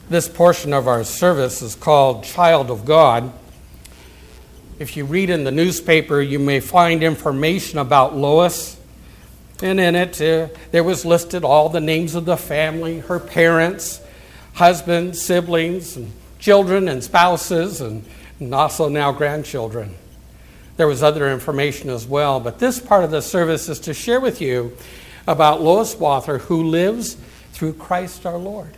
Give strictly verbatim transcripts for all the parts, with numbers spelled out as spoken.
This portion of our service is called Child of God. If you read in the newspaper, you may find information about Lois. And in it, uh, there was listed all the names of the family, her parents, husbands, siblings, and children and spouses, and, and also now grandchildren. There was other information as well, but this part of the service is to share with you about Lois Wather, who lives through Christ our Lord.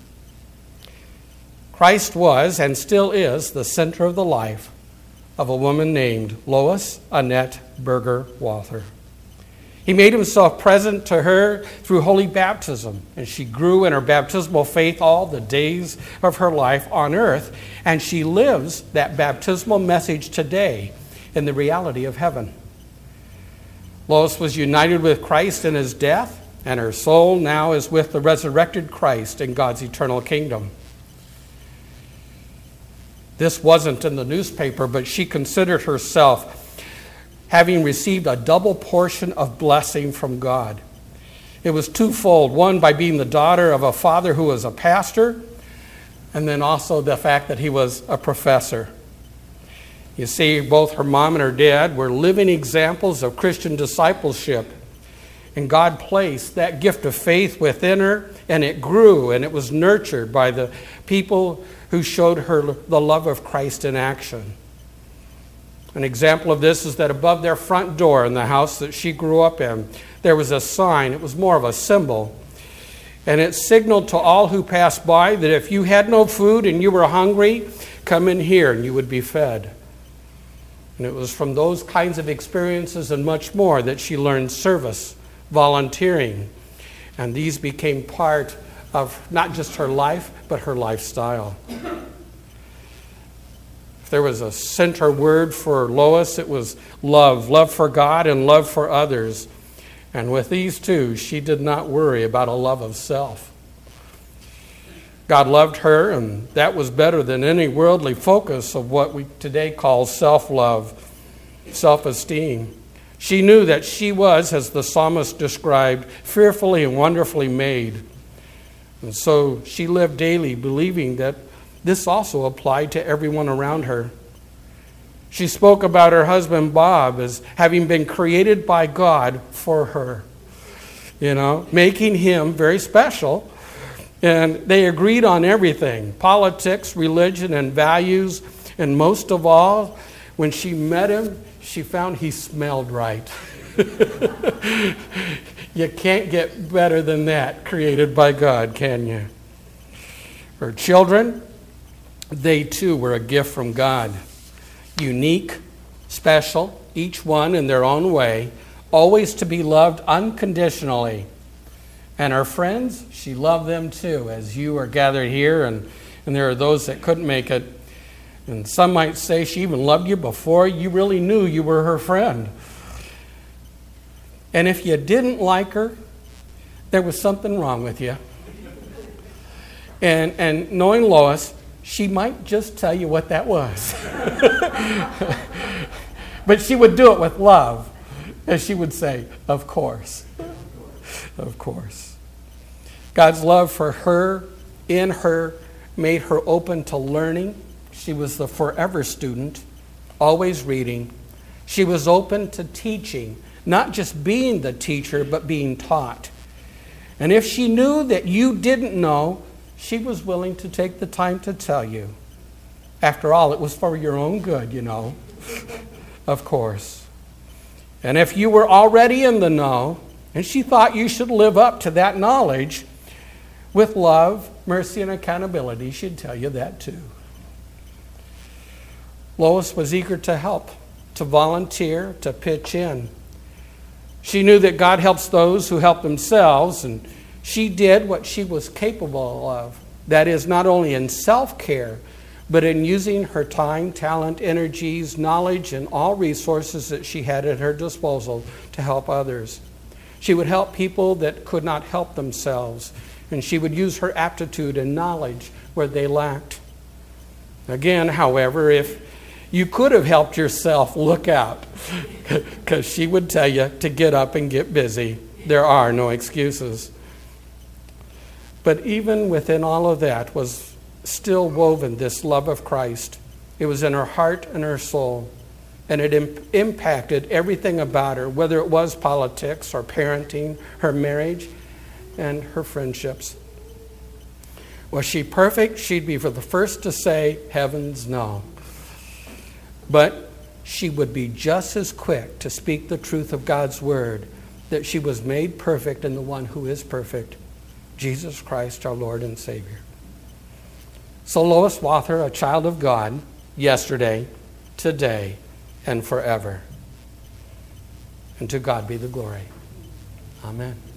Christ was and still is the center of the life of a woman named Lois Annette Berger Wather. He made himself present to her through holy baptism, and she grew in her baptismal faith all the days of her life on earth, and she lives that baptismal message today in the reality of heaven. Lois was united with Christ in his death, and her soul now is with the resurrected Christ in God's eternal kingdom. This wasn't in the newspaper, but she considered herself having received a double portion of blessing from God. It was twofold. One, by being the daughter of a father who was a pastor, and then also the fact that he was a professor. You see, both her mom and her dad were living examples of Christian discipleship. And God placed that gift of faith within her, and it grew, and it was nurtured by the people who showed her the love of Christ in action. An example of this is that above their front door in the house that she grew up in, there was a sign. It was more of a symbol. And it signaled to all who passed by that if you had no food and you were hungry, come in here and you would be fed. And it was from those kinds of experiences and much more that she learned service, volunteering. And these became part of not just her life, but her lifestyle. If there was a center word for Lois, it was love. Love for God and love for others. And with these two, she did not worry about a love of self. God loved her, and that was better than any worldly focus of what we today call self-love, self-esteem. She knew that she was, as the psalmist described, fearfully and wonderfully made. And so she lived daily believing that this also applied to everyone around her. She spoke about her husband Bob as having been created by God for her, you know, making him very special. And they agreed on everything, politics, religion, and values. And most of all, when she met him, she found he smelled right. You can't get better than that created by God, can you? Her children, they too were a gift from God. Unique, special, each one in their own way, always to be loved unconditionally. And her friends, she loved them too, as you are gathered here, and, and there are those that couldn't make it. And some might say she even loved you before you really knew you were her friend. And if you didn't like her, there was something wrong with you. And, and knowing Lois, she might just tell you what that was. But she would do it with love. And she would say, of course. Of course. God's love for her, in her, made her open to learning. She was the forever student, always reading. She was open to teaching, not just being the teacher, but being taught. And if she knew that you didn't know, she was willing to take the time to tell you. After all, it was for your own good, you know. Of course. And if you were already in the know, and she thought you should live up to that knowledge, with love, mercy, and accountability, she'd tell you that too. Lois was eager to help, to volunteer, to pitch in. She knew that God helps those who help themselves, and she did what she was capable of. That is, not only in self-care, but in using her time, talent, energies, knowledge, and all resources that she had at her disposal to help others. She would help people that could not help themselves, and she would use her aptitude and knowledge where they lacked. Again, however, if you could have helped yourself, look out, because she would tell you to get up and get busy. There are no excuses. But even within all of that was still woven this love of Christ. It was in her heart and her soul. And it imp- impacted everything about her, whether it was politics or parenting, her marriage, and her friendships. Was she perfect? She'd be for the first to say, heavens no. But she would be just as quick to speak the truth of God's word, that she was made perfect in the one who is perfect, Jesus Christ, our Lord and Savior. So Lois Wather, a child of God, yesterday, today, and forever. And to God be the glory. Amen.